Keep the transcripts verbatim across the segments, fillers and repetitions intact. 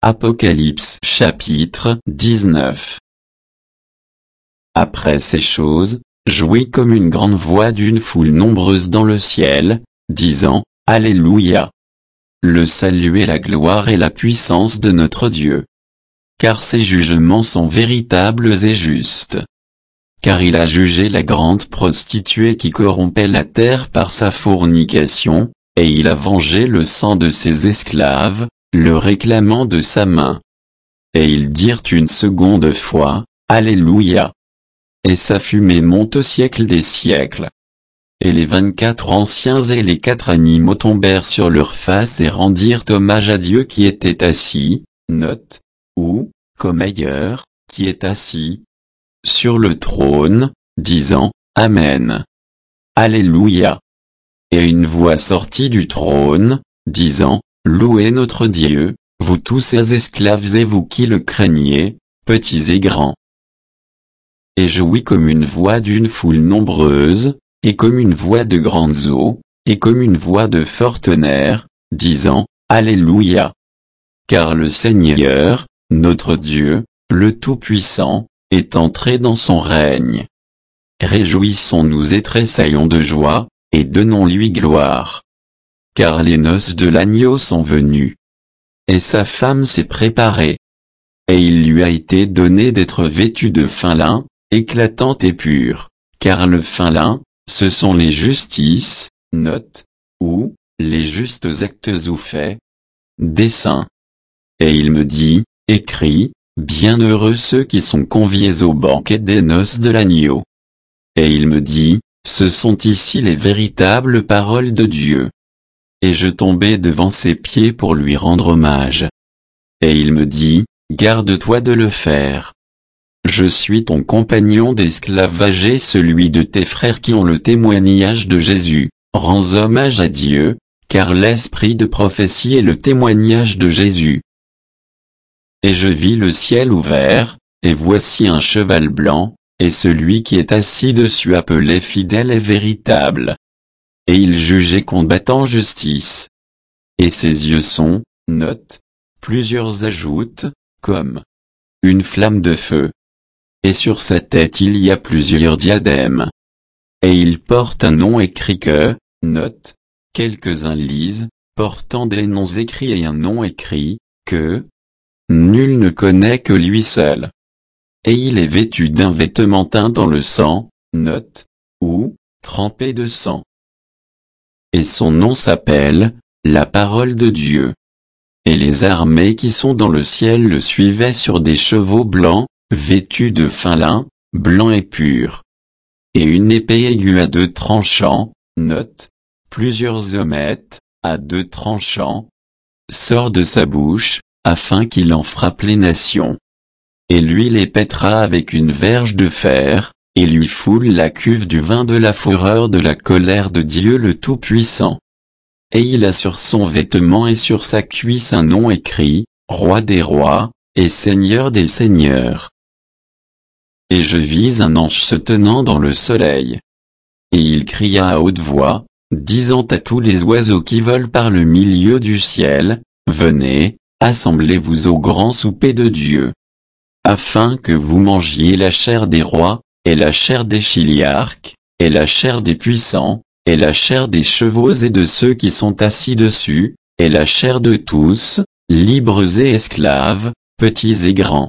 Apocalypse chapitre dix-neuf. Après ces choses, jouit comme une grande voix d'une foule nombreuse dans le ciel, disant, Alléluia! Le salut et la gloire et la puissance de notre Dieu. Car ses jugements sont véritables et justes. Car il a jugé la grande prostituée qui corrompait la terre par sa fornication, et il a vengé le sang de ses esclaves, le réclamant de sa main. Et ils dirent une seconde fois, Alléluia! Et sa fumée monte au siècle des siècles. Et les vingt-quatre anciens et les quatre animaux tombèrent sur leurs faces et rendirent hommage à Dieu qui était assis, note, ou, comme ailleurs, qui est assis sur le trône, disant, Amen. Alléluia. Et une voix sortit du trône, disant, Louez notre Dieu, vous tous ses esclaves et vous qui le craignez, petits et grands. Et jouit comme une voix d'une foule nombreuse, et comme une voix de grandes eaux, et comme une voix de fort tonnerre, disant, Alléluia. Car le Seigneur, notre Dieu, le Tout-Puissant, est entré dans son règne. Réjouissons-nous et tressaillons de joie, et donnons-lui gloire. Car les noces de l'agneau sont venues. Et sa femme s'est préparée. Et il lui a été donné d'être vêtue de fin lin, éclatante et pure, car le fin lin, ce sont les justices, note, ou, les justes actes ou faits, des saints. Et il me dit, écris, bienheureux ceux qui sont conviés au banquet des noces de l'agneau. Et il me dit, ce sont ici les véritables paroles de Dieu. Et je tombai devant ses pieds pour lui rendre hommage. Et il me dit, garde-toi de le faire. Je suis ton compagnon d'esclavage et celui de tes frères qui ont le témoignage de Jésus. Rends hommage à Dieu, car l'esprit de prophétie est le témoignage de Jésus. Et je vis le ciel ouvert, et voici un cheval blanc, et celui qui est assis dessus appelé fidèle et véritable. Et il jugeait combattant justice. Et ses yeux sont, note, plusieurs ajoutent, comme une flamme de feu. Et sur sa tête il y a plusieurs diadèmes. Et il porte un nom écrit que, note, quelques-uns lisent, portant des noms écrits et un nom écrit, que nul ne connaît que lui seul. Et il est vêtu d'un vêtement teint dans le sang, note, ou, trempé de sang. Et son nom s'appelle, la parole de Dieu. Et les armées qui sont dans le ciel le suivaient sur des chevaux blancs, vêtus de fin lin, blanc et pur. Et une épée aiguë à deux tranchants, note, plusieurs ommettes, à deux tranchants, sort de sa bouche, afin qu'il en frappe les nations. Et lui les pètera avec une verge de fer, et lui foule la cuve du vin de la fureur de la colère de Dieu le Tout-Puissant. Et il a sur son vêtement et sur sa cuisse un nom écrit, Roi des rois, et Seigneur des seigneurs. Et je vis un ange se tenant dans le soleil. Et il cria à haute voix, disant à tous les oiseaux qui volent par le milieu du ciel, venez, assemblez-vous au grand souper de Dieu. Afin que vous mangiez la chair des rois, et la chair des chiliarques, et la chair des puissants, et la chair des chevaux et de ceux qui sont assis dessus, et la chair de tous, libres et esclaves, petits et grands.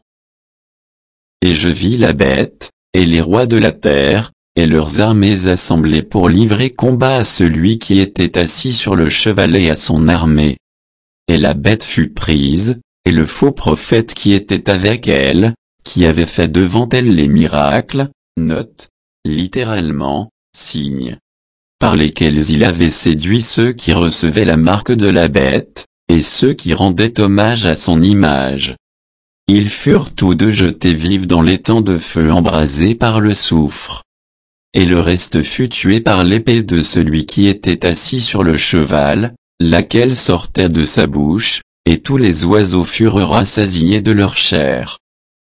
Et je vis la bête, et les rois de la terre, et leurs armées assemblées pour livrer combat à celui qui était assis sur le cheval et à son armée. Et la bête fut prise, et le faux prophète qui était avec elle, qui avait fait devant elle les miracles, note, littéralement, signes, par lesquels il avait séduit ceux qui recevaient la marque de la bête, et ceux qui rendaient hommage à son image. Ils furent tous deux jetés vifs dans l'étang de feu embrasé par le soufre. Et le reste fut tué par l'épée de celui qui était assis sur le cheval, laquelle sortait de sa bouche, et tous les oiseaux furent rassasiés de leur chair.